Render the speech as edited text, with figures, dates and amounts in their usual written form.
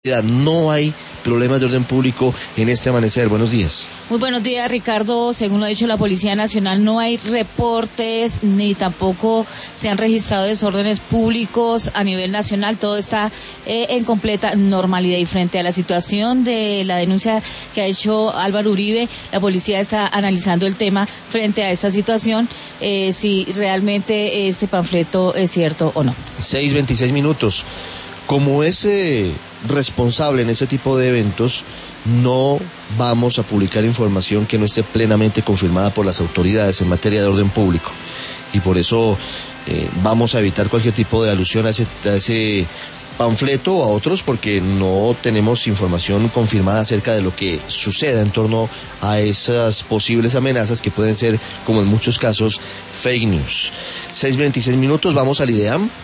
No hay problemas de orden público en este amanecer. Buenos días. Muy buenos días, Ricardo. Según lo ha dicho la Policía Nacional, no hay reportes ni tampoco se han registrado desórdenes públicos a nivel nacional. Todo está en completa normalidad. Y frente a la situación de la denuncia que ha hecho Álvaro Uribe, la policía está analizando el tema frente a esta situación, si realmente este panfleto es cierto o no. 6:26. Como es responsable en ese tipo de eventos, no vamos a publicar información que no esté plenamente confirmada por las autoridades en materia de orden público. Y por eso vamos a evitar cualquier tipo de alusión a ese panfleto o a otros, porque no tenemos información confirmada acerca de lo que suceda en torno a esas posibles amenazas que pueden ser, como en muchos casos, fake news. 6:26, vamos al IDEAM.